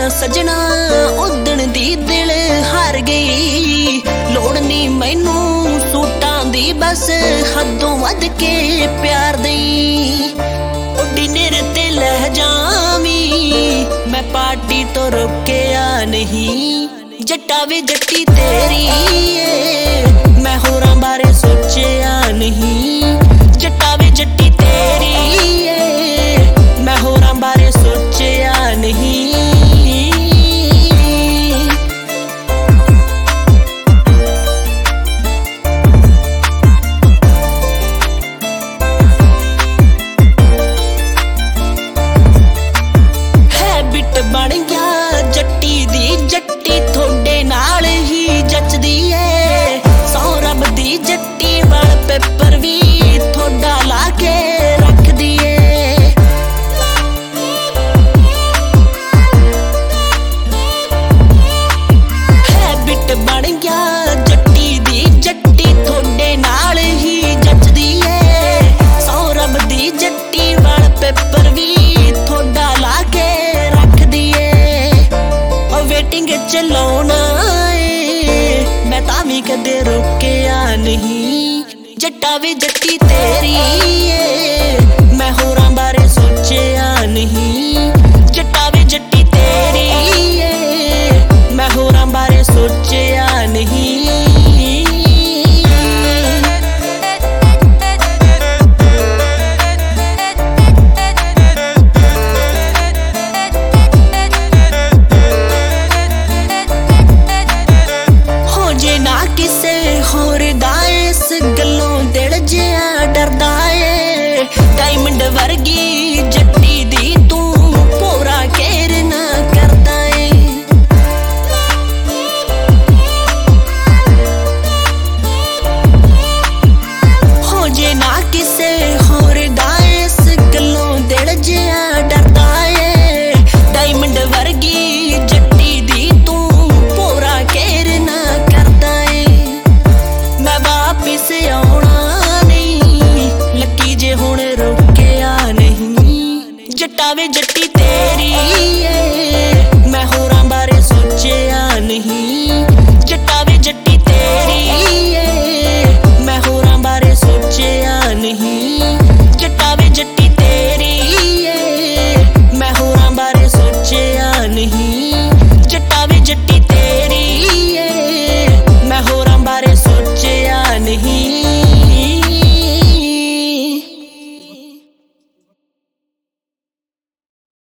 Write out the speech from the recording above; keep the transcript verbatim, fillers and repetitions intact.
सजना उदण दी दिल हार गई। लोड़ नहीं मैनू सूटां दी बस हदों वध के प्यार दई। डिनर ते लह जावी मैं पार्टी तो रुकिया नहीं। जट्टा वे जट्टी तेरी मैं होरां बारे सोचिया नहीं। जट्टा वे जट्टी तेरी मैं होरां बारे सोचिया नहीं। बन गया जट्टी दी जट्टी थोड़े नाल ही जचदी है। सौ रब दी जट्टी वाल पेपर भी थोड़ा ला के रख दिए। हैबिट बन गया जट्टी दी जट्टी थोड़े नाल ही जचदी है। सौ रब दी जट्टी वाल पेपर भी थोड़ा ला के वेटिंग चलाउणा है मैं तावी कदे रोकिया नहीं। जट्टा वे जट्टी तेरी मैं होरां बारे सोचिया नहीं। जट्टा वे जट्टी तेरी मैं होरां बारे सोचिया नहीं। डायमंड वर्गी जट्टी दी तू पूरा केर ना करदा है। हो जे ना किसे होर दा इस गल्लों दिल जिया डरदा है। डायमंड वर्गी जट्टी दी तू पूरा केर ना करदा है। मैं वापिस आउणा लकी जे हुण रोकिया नहीं। जट्टा वे जट्टी तेरी मैं होरां बारे सोचिया नहीं।